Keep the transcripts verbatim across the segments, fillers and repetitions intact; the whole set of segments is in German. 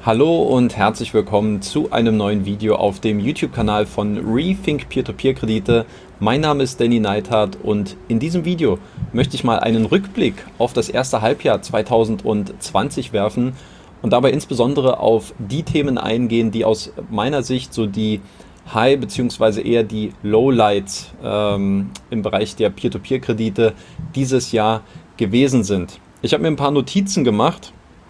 Hallo und herzlich willkommen zu einem neuen Video auf dem YouTube-Kanal von Rethink Peer-to-Peer-Kredite. Mein Name ist Danny Neithardt und in diesem Video möchte ich mal einen Rückblick auf das erste Halbjahr zweitausendzwanzig werfen und dabei insbesondere auf die Themen eingehen, die aus meiner Sicht so die High- bzw. eher die Lowlights ähm, im Bereich der Peer-to-Peer-Kredite dieses Jahr gewesen sind. Ich habe mir ein paar Notizen gemacht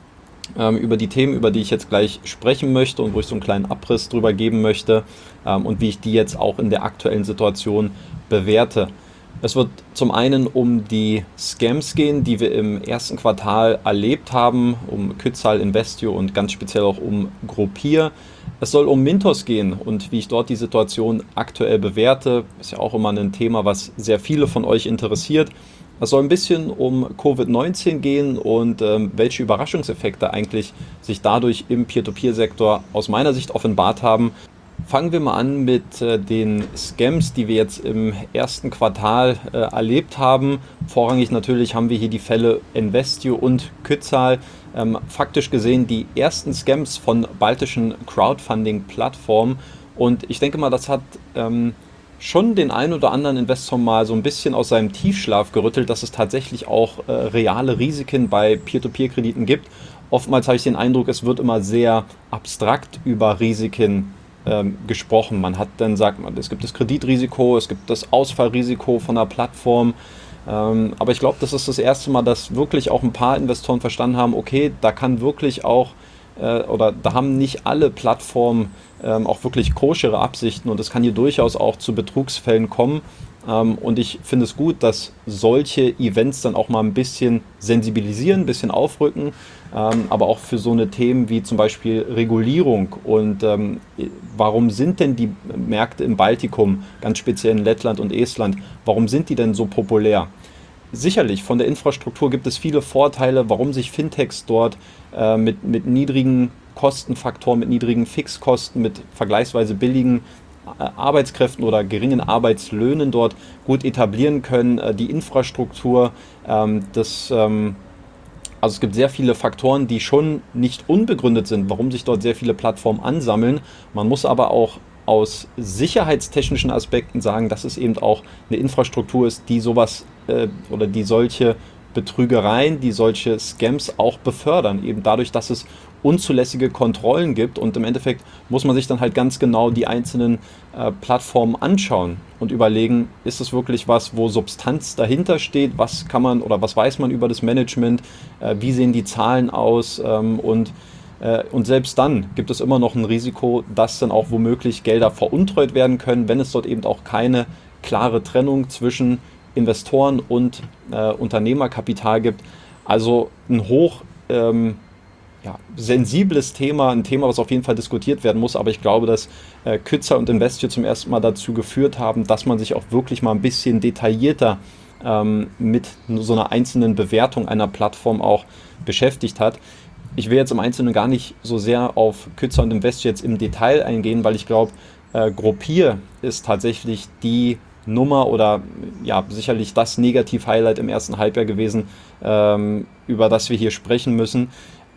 ähm, über die Themen, über die ich jetzt gleich sprechen möchte und wo ich so einen kleinen Abriss drüber geben möchte ähm, und wie ich die jetzt auch in der aktuellen Situation bewerte. Es wird zum einen um die Scams gehen, die wir im ersten Quartal erlebt haben, um Kytzal, Investio und ganz speziell auch um Gruppier. Es soll um Mintos gehen und wie ich dort die Situation aktuell bewerte. Ist ja auch immer ein Thema, was sehr viele von euch interessiert. Es soll ein bisschen um Covid neunzehn gehen und ähm, welche Überraschungseffekte eigentlich sich dadurch im Peer-to-Peer-Sektor aus meiner Sicht offenbart haben. Fangen wir mal an mit äh, den Scams, die wir jetzt im ersten Quartal äh, erlebt haben. Vorrangig natürlich haben wir hier die Fälle Investio und Kytzal. Ähm, faktisch gesehen die ersten Scams von baltischen Crowdfunding-Plattformen. Und ich denke mal, das hat ähm, schon den einen oder anderen Investor mal so ein bisschen aus seinem Tiefschlaf gerüttelt, dass es tatsächlich auch äh, reale Risiken bei Peer-to-Peer-Krediten gibt. Oftmals habe ich den Eindruck, es wird immer sehr abstrakt über Risiken ähm, gesprochen. Man hat dann sagt man, es gibt das Kreditrisiko, es gibt das Ausfallrisiko von der Plattform. Ähm, aber ich glaube, das ist das erste Mal, dass wirklich auch ein paar Investoren verstanden haben, okay, da kann wirklich auch äh, oder da haben nicht alle Plattformen ähm, auch wirklich koschere Absichten und es kann hier durchaus auch zu Betrugsfällen kommen. Ähm, und ich finde es gut, dass solche Events dann auch mal ein bisschen sensibilisieren, ein bisschen aufrücken, ähm, aber auch für so eine Themen wie zum Beispiel Regulierung und ähm, warum sind denn die Märkte im Baltikum, ganz speziell in Lettland und Estland, warum sind die denn so populär? Sicherlich, von der Infrastruktur gibt es viele Vorteile, warum sich Fintechs dort äh, mit, mit niedrigen Kostenfaktoren, mit niedrigen Fixkosten, mit vergleichsweise billigen äh, Arbeitskräften oder geringen Arbeitslöhnen dort gut etablieren können. Äh, die Infrastruktur, ähm, das, ähm, also es gibt sehr viele Faktoren, die schon nicht unbegründet sind, warum sich dort sehr viele Plattformen ansammeln. Man muss aber auch aus sicherheitstechnischen Aspekten sagen, dass es eben auch eine Infrastruktur ist, die sowas äh, oder die solche Betrügereien, die solche Scams auch befördern, eben dadurch, dass es unzulässige Kontrollen gibt und im Endeffekt muss man sich dann halt ganz genau die einzelnen äh, Plattformen anschauen und überlegen, ist es wirklich was, wo Substanz dahinter steht, was kann man oder was weiß man über das Management, äh, wie sehen die Zahlen aus ähm, und äh, und selbst dann gibt es immer noch ein Risiko, dass dann auch womöglich Gelder veruntreut werden können, wenn es dort eben auch keine klare Trennung zwischen Investoren und äh, Unternehmerkapital gibt. Also ein hoch ähm, ja, sensibles Thema, ein Thema, was auf jeden Fall diskutiert werden muss, aber ich glaube, dass äh, Kytzal und Investio zum ersten Mal dazu geführt haben, dass man sich auch wirklich mal ein bisschen detaillierter ähm, mit so einer einzelnen Bewertung einer Plattform auch beschäftigt hat. Ich will jetzt im Einzelnen gar nicht so sehr auf Kytzal und Investio jetzt im Detail eingehen, weil ich glaube, äh, Gruppier ist tatsächlich die Nummer oder ja, sicherlich das Negativ-Highlight im ersten Halbjahr gewesen, ähm, über das wir hier sprechen müssen.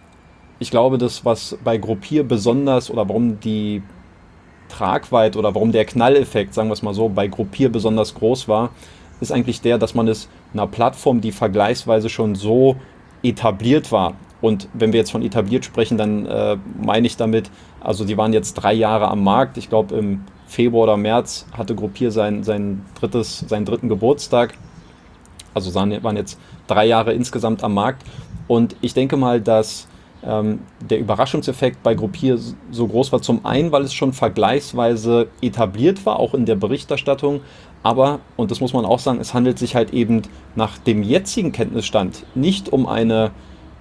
Ich glaube, das, was bei Gruppier besonders oder warum die Tragweite oder warum der Knalleffekt, sagen wir es mal so, bei Gruppier besonders groß war, ist eigentlich der, dass man es einer Plattform, die vergleichsweise schon so etabliert war, und wenn wir jetzt von etabliert sprechen, dann äh, meine ich damit, also die waren jetzt drei Jahre am Markt. Ich glaube, im Februar oder März hatte Gruppier sein, sein drittes, seinen dritten Geburtstag. Also waren jetzt drei Jahre insgesamt am Markt. Und ich denke mal, dass ähm, der Überraschungseffekt bei Gruppier so groß war. Zum einen, weil es schon vergleichsweise etabliert war, auch in der Berichterstattung. Aber, und das muss man auch sagen, es handelt sich halt eben nach dem jetzigen Kenntnisstand nicht um eine,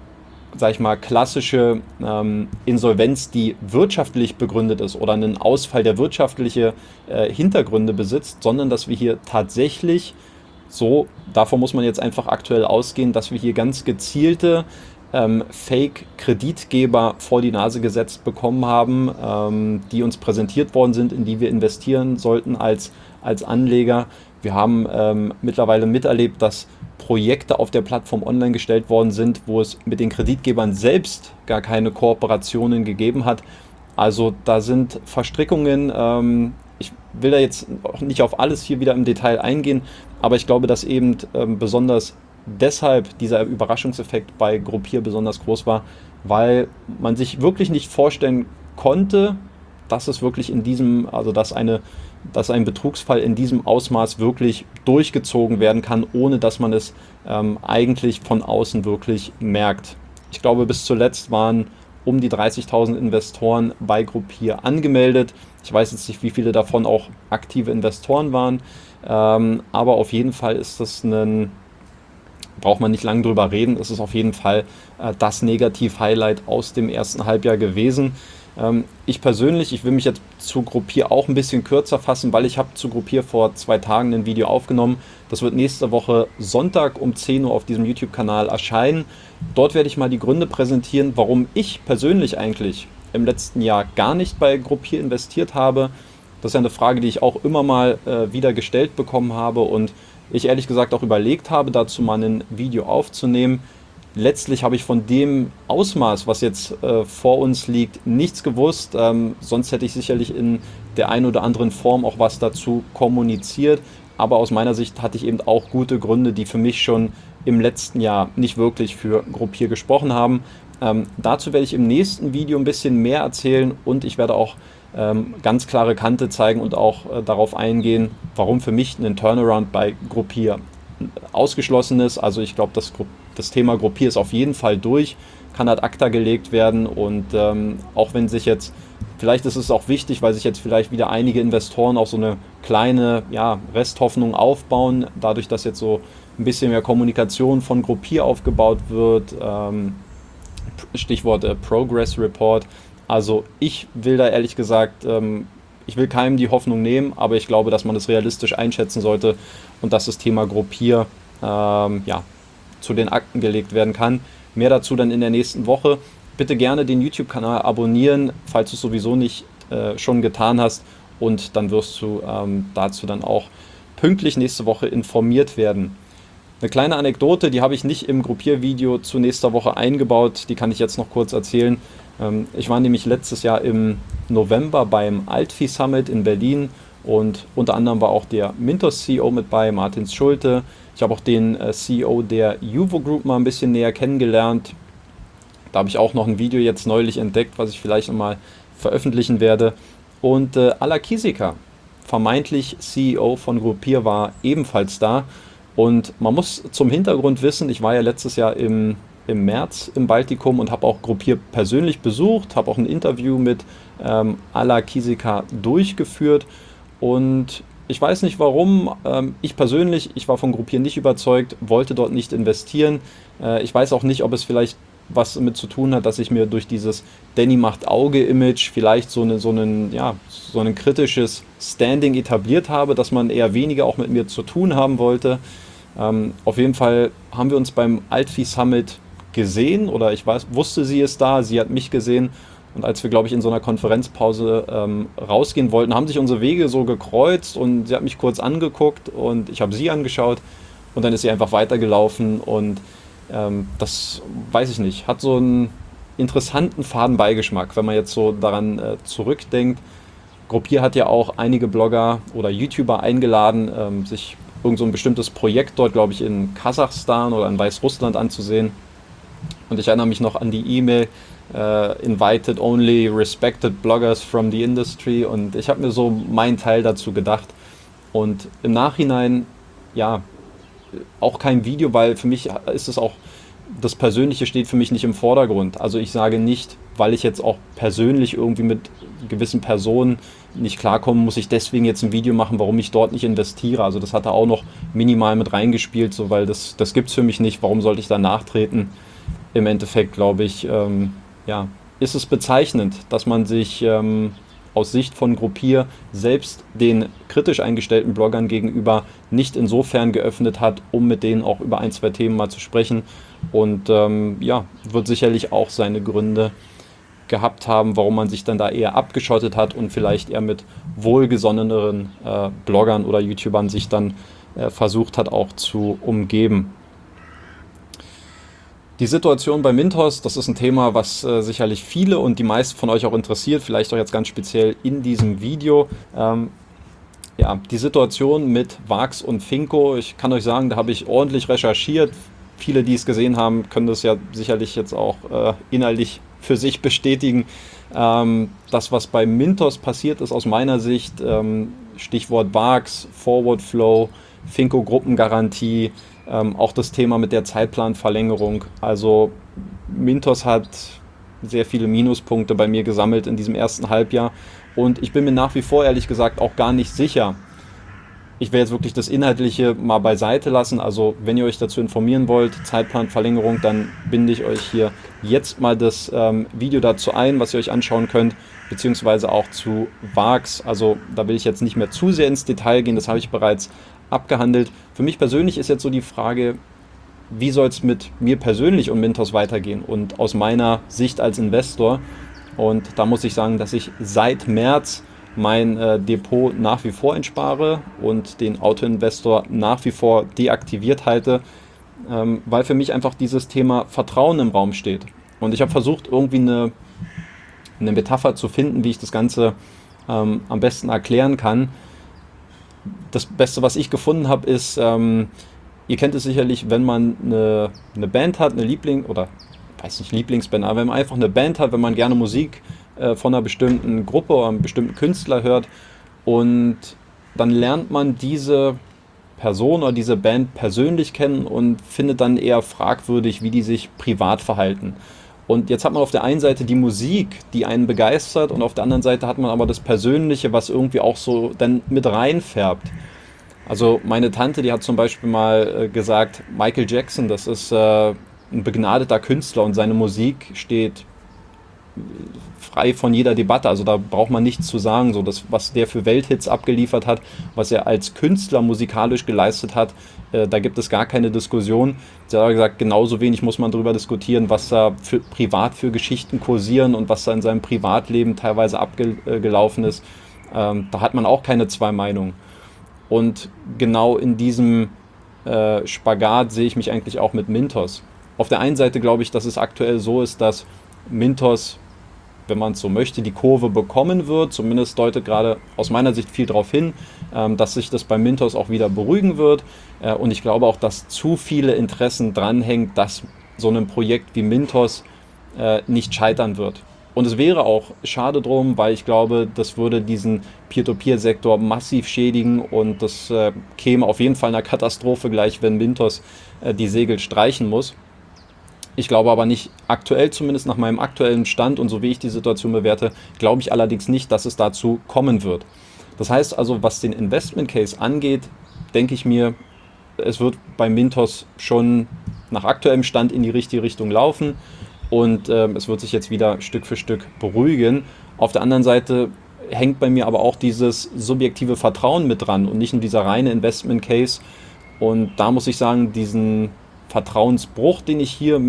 sag ich mal, klassische ähm, Insolvenz, die wirtschaftlich begründet ist oder einen Ausfall, der wirtschaftliche äh, Hintergründe besitzt, sondern dass wir hier tatsächlich so, davon muss man jetzt einfach aktuell ausgehen, dass wir hier ganz gezielte ähm, Fake-Kreditgeber vor die Nase gesetzt bekommen haben, ähm, die uns präsentiert worden sind, in die wir investieren sollten als, als Anleger. Wir haben ähm, mittlerweile miterlebt, dass Projekte auf der Plattform online gestellt worden sind, wo es mit den Kreditgebern selbst gar keine Kooperationen gegeben hat. Also da sind Verstrickungen, ähm, ich will da jetzt auch nicht auf alles hier wieder im Detail eingehen, aber ich glaube, dass eben ähm, besonders deshalb dieser Überraschungseffekt bei Gruppier besonders groß war, weil man sich wirklich nicht vorstellen konnte, dass es wirklich in diesem, also dass eine, dass ein Betrugsfall in diesem Ausmaß wirklich durchgezogen werden kann, ohne dass man es ähm, eigentlich von außen wirklich merkt. Ich glaube, bis zuletzt waren um die dreißigtausend Investoren bei Gruppier angemeldet. Ich weiß jetzt nicht, wie viele davon auch aktive Investoren waren, ähm, aber auf jeden Fall ist das ein, braucht man nicht lange drüber reden, es ist auf jeden Fall äh, das Negativ-Highlight aus dem ersten Halbjahr gewesen. Ähm, ich persönlich, ich will mich jetzt zu Gruppier auch ein bisschen kürzer fassen, weil ich habe zu Gruppier vor zwei Tagen ein Video aufgenommen. Das wird nächste Woche Sonntag um zehn Uhr auf diesem YouTube-Kanal erscheinen. Dort werde ich mal die Gründe präsentieren, warum ich persönlich eigentlich im letzten Jahr gar nicht bei Gruppier investiert habe. Das ist eine Frage, die ich auch immer mal äh, wieder gestellt bekommen habe und ich ehrlich gesagt auch überlegt habe, dazu mal ein Video aufzunehmen. Letztlich habe ich von dem Ausmaß, was jetzt äh, vor uns liegt, nichts gewusst. Ähm, sonst hätte ich sicherlich in der einen oder anderen Form auch was dazu kommuniziert. Aber aus meiner Sicht hatte ich eben auch gute Gründe, die für mich schon im letzten Jahr nicht wirklich für Gruppier gesprochen haben. Ähm, dazu werde ich im nächsten Video ein bisschen mehr erzählen und ich werde auch ähm, ganz klare Kante zeigen und auch äh, darauf eingehen, warum für mich ein Turnaround bei Gruppier ausgeschlossen ist. Also ich glaube, das, das Thema Gruppier ist auf jeden Fall durch, kann ad acta gelegt werden und ähm, auch wenn sich jetzt, vielleicht ist es auch wichtig, weil sich jetzt vielleicht wieder einige Investoren auch so eine kleine ja, Resthoffnung aufbauen, dadurch, dass jetzt so ein bisschen mehr Kommunikation von Gruppier aufgebaut wird, ähm, Stichwort äh, Progress Report. Also ich will da ehrlich gesagt, ähm, ich will keinem die Hoffnung nehmen, aber ich glaube, dass man das realistisch einschätzen sollte und dass das Thema Gruppier ähm, ja, zu den Akten gelegt werden kann. Mehr dazu dann in der nächsten Woche. Bitte gerne den YouTube-Kanal abonnieren, falls du es sowieso nicht äh, schon getan hast und dann wirst du ähm, dazu dann auch pünktlich nächste Woche informiert werden. Eine kleine Anekdote, die habe ich nicht im Gruppier-Video zu nächster Woche eingebaut, die kann ich jetzt noch kurz erzählen. Ähm, ich war nämlich letztes Jahr im November beim Altvieh Summit in Berlin und unter anderem war auch der Mintos C E O mit bei, Martin Schulte. Ich habe auch den äh, C E O der Juvo Group mal ein bisschen näher kennengelernt. Da habe ich auch noch ein Video jetzt neulich entdeckt, was ich vielleicht nochmal veröffentlichen werde. Und äh, Ala Kisika, vermeintlich C E O von Gruppier, war ebenfalls da. Und man muss zum Hintergrund wissen, ich war ja letztes Jahr im, im März im Baltikum und habe auch Gruppier persönlich besucht, habe auch ein Interview mit ähm, Ala Kisika durchgeführt und ich weiß nicht warum, ähm, ich persönlich, ich war von Gruppier nicht überzeugt, wollte dort nicht investieren. Äh, ich weiß auch nicht, ob es vielleicht was damit zu tun hat, dass ich mir durch dieses Danny macht Auge-Image vielleicht so, eine, so, einen, ja, so ein kritisches Standing etabliert habe, dass man eher weniger auch mit mir zu tun haben wollte. Ähm, auf jeden Fall haben wir uns beim Altvieh Summit gesehen oder ich weiß, wusste sie es da, sie hat mich gesehen und als wir, glaube ich, in so einer Konferenzpause ähm, rausgehen wollten, haben sich unsere Wege so gekreuzt und sie hat mich kurz angeguckt und ich habe sie angeschaut und dann ist sie einfach weitergelaufen und ähm, das weiß ich nicht, hat so einen interessanten Fadenbeigeschmack, wenn man jetzt so daran äh, zurückdenkt. Gruppier hat ja auch einige Blogger oder YouTuber eingeladen, ähm, sich irgend so ein bestimmtes Projekt dort, glaube ich, in Kasachstan oder in Weißrussland anzusehen. Und ich erinnere mich noch an die E-Mail, äh, invited only respected bloggers from the industry. Und ich habe mir so meinen Teil dazu gedacht. Und im Nachhinein, ja, auch kein Video, weil für mich ist es auch, das Persönliche steht für mich nicht im Vordergrund. Also ich sage nicht, weil ich jetzt auch persönlich irgendwie mit gewissen Personen nicht klarkomme, muss ich deswegen jetzt ein Video machen, warum ich dort nicht investiere. Also das hat er auch noch minimal mit reingespielt, so, weil das, das gibt es für mich nicht. Warum sollte ich da nachtreten? Im Endeffekt, glaube ich, ähm, ja, ist es bezeichnend, dass man sich ähm, aus Sicht von Gruppier selbst den kritisch eingestellten Bloggern gegenüber nicht insofern geöffnet hat, um mit denen auch über ein, zwei Themen mal zu sprechen. Und ähm, ja, wird sicherlich auch seine Gründe gehabt haben, warum man sich dann da eher abgeschottet hat und vielleicht eher mit wohlgesonneneren äh, Bloggern oder YouTubern sich dann äh, versucht hat auch zu umgeben. Die Situation bei Mintos, das ist ein Thema, was äh, sicherlich viele und die meisten von euch auch interessiert, vielleicht auch jetzt ganz speziell in diesem Video. Ähm, ja, die Situation mit Vax und Finco, ich kann euch sagen, da habe ich ordentlich recherchiert. Viele, die es gesehen haben, können das ja sicherlich jetzt auch äh, inhaltlich für sich bestätigen. Ähm, das, was bei Mintos passiert ist, aus meiner Sicht, ähm, Stichwort Vax, Forward Flow, Finco Gruppengarantie, ähm, auch das Thema mit der Zeitplanverlängerung. Also Mintos hat sehr viele Minuspunkte bei mir gesammelt in diesem ersten Halbjahr und ich bin mir nach wie vor ehrlich gesagt auch gar nicht sicher. Ich werde jetzt wirklich das Inhaltliche mal beiseite lassen. Also wenn ihr euch dazu informieren wollt, Zeitplanverlängerung, dann binde ich euch hier jetzt mal das ähm, Video dazu ein, was ihr euch anschauen könnt, beziehungsweise auch zu Vax. Also da will ich jetzt nicht mehr zu sehr ins Detail gehen, das habe ich bereits abgehandelt. Für mich persönlich ist jetzt so die Frage, wie soll es mit mir persönlich und Mintos weitergehen und aus meiner Sicht als Investor. Und da muss ich sagen, dass ich seit März mein äh, Depot nach wie vor entspare und den Autoinvestor nach wie vor deaktiviert halte, ähm, weil für mich einfach dieses Thema Vertrauen im Raum steht. Und ich habe versucht, irgendwie eine, eine Metapher zu finden, wie ich das Ganze ähm, am besten erklären kann. Das Beste, was ich gefunden habe, ist, ähm, ihr kennt es sicherlich, wenn man eine, eine Band hat, eine Liebling- oder weiß nicht Lieblingsband, aber wenn man einfach eine Band hat, wenn man gerne Musik äh, von einer bestimmten Gruppe oder einem bestimmten Künstler hört und dann lernt man diese Person oder diese Band persönlich kennen und findet dann eher fragwürdig, wie die sich privat verhalten. Und jetzt hat man auf der einen Seite die Musik, die einen begeistert, und auf der anderen Seite hat man aber das Persönliche, was irgendwie auch so dann mit reinfärbt. Also meine Tante, die hat zum Beispiel mal äh, gesagt, Michael Jackson, das ist äh, ein begnadeter Künstler und seine Musik steht frei von jeder Debatte. Also da braucht man nichts zu sagen. So das, was der für Welthits abgeliefert hat, was er als Künstler musikalisch geleistet hat, äh, da gibt es gar keine Diskussion. Sie hat gesagt, genauso wenig muss man darüber diskutieren, was da für, privat für Geschichten kursieren und was da in seinem Privatleben teilweise abgelaufen ist. Ähm, da hat man auch keine zwei Meinungen. Und genau in diesem äh, Spagat sehe ich mich eigentlich auch mit Mintos. Auf der einen Seite glaube ich, dass es aktuell so ist, dass Mintos, wenn man es so möchte, die Kurve bekommen wird. Zumindest deutet gerade aus meiner Sicht viel darauf hin, ähm, dass sich das bei Mintos auch wieder beruhigen wird. Äh, und ich glaube auch, dass zu viele Interessen dranhängen, dass so ein Projekt wie Mintos äh, nicht scheitern wird. Und es wäre auch schade drum, weil ich glaube, das würde diesen Peer-to-Peer-Sektor massiv schädigen und das äh, käme auf jeden Fall einer Katastrophe gleich, wenn Mintos äh, die Segel streichen muss. Ich glaube aber nicht, aktuell zumindest nach meinem aktuellen Stand und so wie ich die Situation bewerte, glaube ich allerdings nicht, dass es dazu kommen wird. Das heißt also, was den Investment Case angeht, denke ich mir, es wird bei Mintos schon nach aktuellem Stand in die richtige Richtung laufen. Und äh, es wird sich jetzt wieder Stück für Stück beruhigen. Auf der anderen Seite hängt bei mir aber auch dieses subjektive Vertrauen mit dran und nicht nur dieser reine Investment Case. Und da muss ich sagen, diesen Vertrauensbruch, den ich hier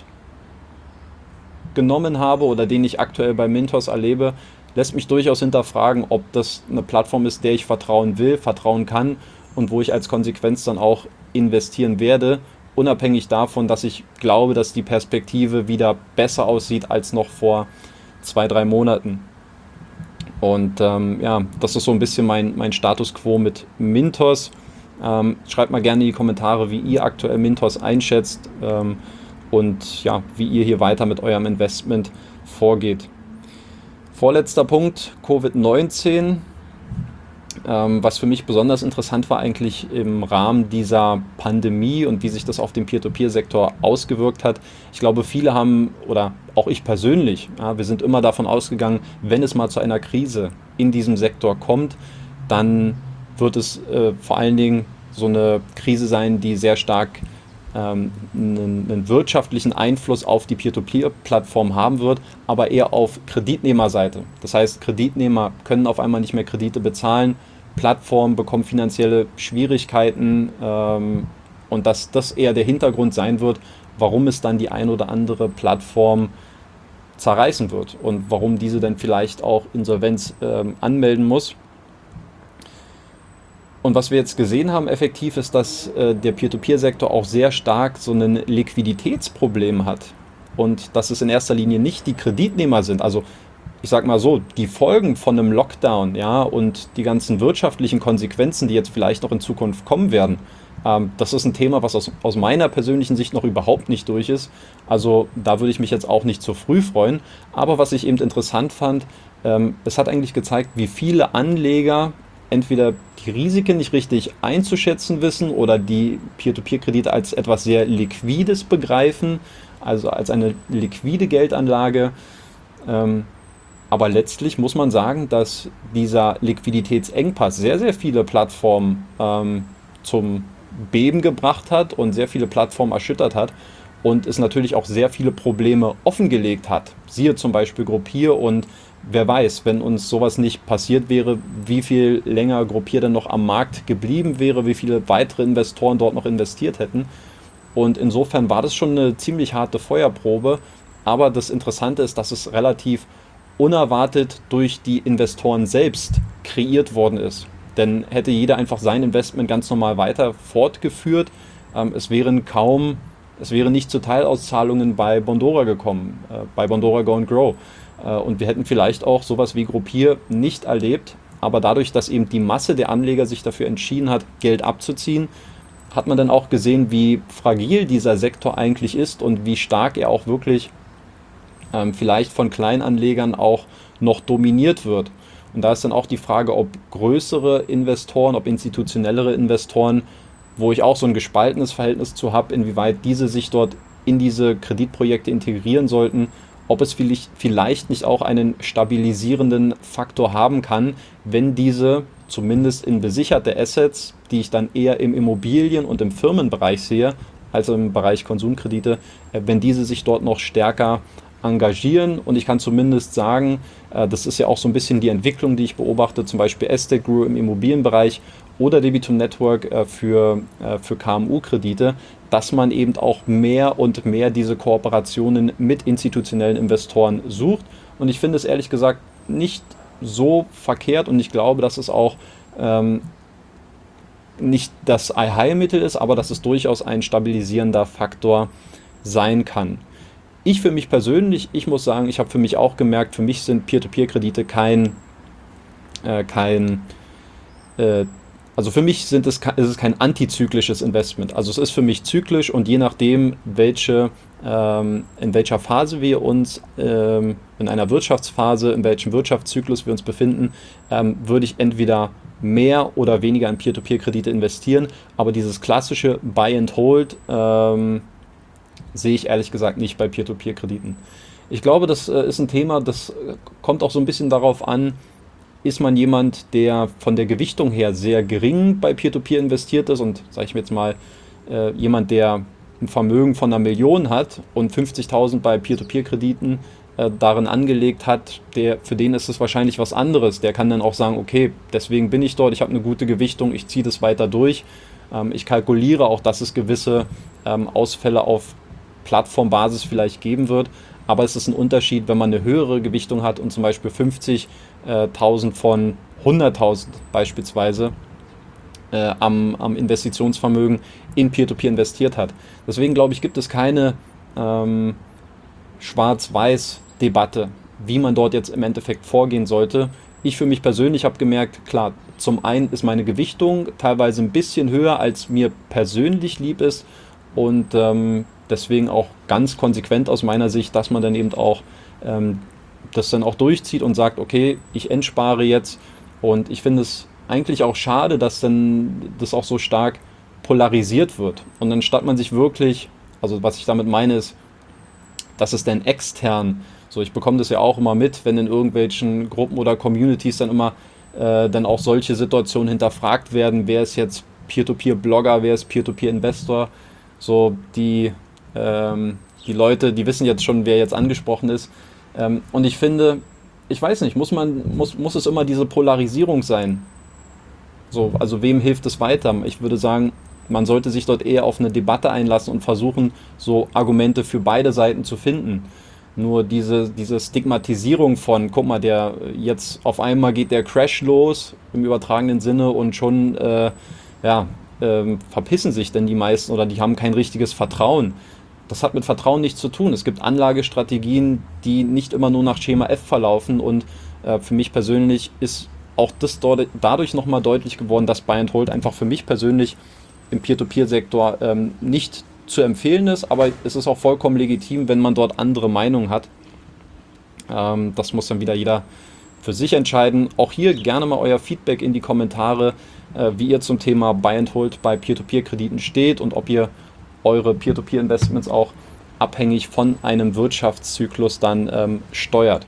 mitgenommen habe oder den ich aktuell bei Mintos erlebe, lässt mich durchaus hinterfragen, ob das eine Plattform ist, der ich vertrauen will, vertrauen kann und wo ich als Konsequenz dann auch investieren werde. Unabhängig davon, dass ich glaube, dass die Perspektive wieder besser aussieht als noch vor zwei, drei Monaten. Und ähm, ja, das ist so ein bisschen mein, mein Status quo mit Mintos. Ähm, schreibt mal gerne in die Kommentare, wie ihr aktuell Mintos einschätzt ähm, und ja, wie ihr hier weiter mit eurem Investment vorgeht. Vorletzter Punkt, Covid neunzehn. Ähm, was für mich besonders interessant war eigentlich im Rahmen dieser Pandemie und wie sich das auf den Peer-to-Peer-Sektor ausgewirkt hat. Ich glaube, viele haben, oder auch ich persönlich, ja, wir sind immer davon ausgegangen, wenn es mal zu einer Krise in diesem Sektor kommt, dann wird es äh, vor allen Dingen so eine Krise sein, die sehr stark ähm, einen, einen wirtschaftlichen Einfluss auf die Peer-to-Peer-Plattform haben wird, aber eher auf Kreditnehmerseite. Das heißt, Kreditnehmer können auf einmal nicht mehr Kredite bezahlen, Plattformen bekommen finanzielle Schwierigkeiten ähm, und dass das eher der Hintergrund sein wird, warum es dann die ein oder andere Plattform zerreißen wird und warum diese dann vielleicht auch Insolvenz ähm, anmelden muss. Und was wir jetzt gesehen haben effektiv ist, dass äh, der Peer-to-Peer-Sektor auch sehr stark so ein Liquiditätsproblem hat. Und dass es in erster Linie nicht die Kreditnehmer sind. Also ich sag mal so, die Folgen von einem Lockdown, ja, und die ganzen wirtschaftlichen Konsequenzen, die jetzt vielleicht noch in Zukunft kommen werden, ähm, das ist ein Thema, was aus, aus meiner persönlichen Sicht noch überhaupt nicht durch ist. Also da würde ich mich jetzt auch nicht zu früh freuen. Aber was ich eben interessant fand, ähm, es hat eigentlich gezeigt, wie viele Anleger entweder die Risiken nicht richtig einzuschätzen wissen oder die Peer-to-Peer-Kredite als etwas sehr Liquides begreifen, also als eine liquide Geldanlage. Ähm, aber letztlich muss man sagen, dass dieser Liquiditätsengpass sehr, sehr viele Plattformen ähm, zum Beben gebracht hat und sehr viele Plattformen erschüttert hat und es natürlich auch sehr viele Probleme offengelegt hat. Siehe zum Beispiel Gruppier und wer weiß, wenn uns sowas nicht passiert wäre, wie viel länger Gruppier dann noch am Markt geblieben wäre, wie viele weitere Investoren dort noch investiert hätten. Und insofern war das schon eine ziemlich harte Feuerprobe. Aber das Interessante ist, dass es relativ unerwartet durch die Investoren selbst kreiert worden ist. Denn hätte jeder einfach sein Investment ganz normal weiter fortgeführt, ähm, es wären kaum, es wäre nicht zu Teilauszahlungen bei Bondora gekommen, äh, bei Bondora Go and Grow. Äh, und wir hätten vielleicht auch sowas wie Gruppier nicht erlebt. Aber dadurch, dass eben die Masse der Anleger sich dafür entschieden hat, Geld abzuziehen, hat man dann auch gesehen, wie fragil dieser Sektor eigentlich ist und wie stark er auch wirklich ähm, vielleicht von Kleinanlegern auch noch dominiert wird. Und da ist dann auch die Frage, ob größere Investoren, ob institutionellere Investoren, wo ich auch so ein gespaltenes Verhältnis zu habe, inwieweit diese sich dort in diese Kreditprojekte integrieren sollten, ob es vielleicht nicht auch einen stabilisierenden Faktor haben kann, wenn diese zumindest in besicherte Assets, die ich dann eher im Immobilien- und im Firmenbereich sehe, als im Bereich Konsumkredite, wenn diese sich dort noch stärker engagieren. Und ich kann zumindest sagen, das ist ja auch so ein bisschen die Entwicklung, die ich beobachte, zum Beispiel Estate Group im Immobilienbereich oder Debitum Network für, für K M U-Kredite, dass man eben auch mehr und mehr diese Kooperationen mit institutionellen Investoren sucht. Und ich finde es ehrlich gesagt nicht so verkehrt und ich glaube, dass es auch ähm, nicht das Allheilmittel ist, aber dass es durchaus ein stabilisierender Faktor sein kann. Ich für mich persönlich, ich muss sagen, ich habe für mich auch gemerkt, für mich sind Peer-to-Peer-Kredite kein, äh, kein äh, also für mich sind es, ist es kein antizyklisches Investment. Also es ist für mich zyklisch und je nachdem, welche, ähm, in welcher Phase wir uns, ähm, in einer Wirtschaftsphase, in welchem Wirtschaftszyklus wir uns befinden, ähm, würde ich entweder mehr oder weniger in Peer-to-Peer-Kredite investieren. Aber dieses klassische Buy and Hold ähm, sehe ich ehrlich gesagt nicht bei Peer-to-Peer-Krediten. Ich glaube, das äh, ist ein Thema, das äh, kommt auch so ein bisschen darauf an, ist man jemand, der von der Gewichtung her sehr gering bei Peer-to-Peer investiert ist und, sage ich mir jetzt mal, äh, jemand, der ein Vermögen von einer Million hat und fünfzigtausend bei Peer-to-Peer-Krediten äh, darin angelegt hat, der, für den ist es wahrscheinlich was anderes. Der kann dann auch sagen, okay, deswegen bin ich dort, ich habe eine gute Gewichtung, ich ziehe das weiter durch. Ähm, ich kalkuliere auch, dass es gewisse ähm, Ausfälle auf Plattformbasis vielleicht geben wird. Aber es ist ein Unterschied, wenn man eine höhere Gewichtung hat und zum Beispiel fünfzigtausend von hunderttausend beispielsweise äh, am, am Investitionsvermögen in Peer-to-Peer investiert hat. Deswegen glaube ich, gibt es keine ähm, Schwarz-Weiß-Debatte, wie man dort jetzt im Endeffekt vorgehen sollte. Ich für mich persönlich habe gemerkt, klar, zum einen ist meine Gewichtung teilweise ein bisschen höher, als mir persönlich lieb ist und ähm, deswegen auch ganz konsequent aus meiner Sicht, dass man dann eben auch ähm, das dann auch durchzieht und sagt, okay, ich entspare jetzt. Und ich finde es eigentlich auch schade, dass dann das auch so stark polarisiert wird. Und anstatt man sich wirklich, also was ich damit meine ist, dass es dann extern, so ich bekomme das ja auch immer mit, wenn in irgendwelchen Gruppen oder Communities dann immer äh, dann auch solche Situationen hinterfragt werden, wer ist jetzt Peer-to-Peer-Blogger, wer ist Peer-to-Peer-Investor, so die Ähm, die Leute, die wissen jetzt schon, wer jetzt angesprochen ist. Ähm, und ich finde, ich weiß nicht, muss man, muss, muss es immer diese Polarisierung sein? So, also wem hilft es weiter? Ich würde sagen, man sollte sich dort eher auf eine Debatte einlassen und versuchen, so Argumente für beide Seiten zu finden. Nur diese, diese Stigmatisierung von, guck mal, der jetzt auf einmal geht der Crash los im übertragenen Sinne und schon äh, ja, ähm, verpissen sich denn die meisten oder die haben kein richtiges Vertrauen. Das hat mit Vertrauen nichts zu tun. Es gibt Anlagestrategien, die nicht immer nur nach Schema F verlaufen und äh, für mich persönlich ist auch das dort, dadurch nochmal deutlich geworden, dass Buy and Hold einfach für mich persönlich im Peer-to-Peer-Sektor ähm, nicht zu empfehlen ist, aber es ist auch vollkommen legitim, wenn man dort andere Meinungen hat. Ähm, das muss dann wieder jeder für sich entscheiden. Auch hier gerne mal euer Feedback in die Kommentare, äh, wie ihr zum Thema Buy and Hold bei Peer-to-Peer-Krediten steht und ob ihr eure Peer-to-Peer-Investments auch abhängig von einem Wirtschaftszyklus dann ähm, steuert.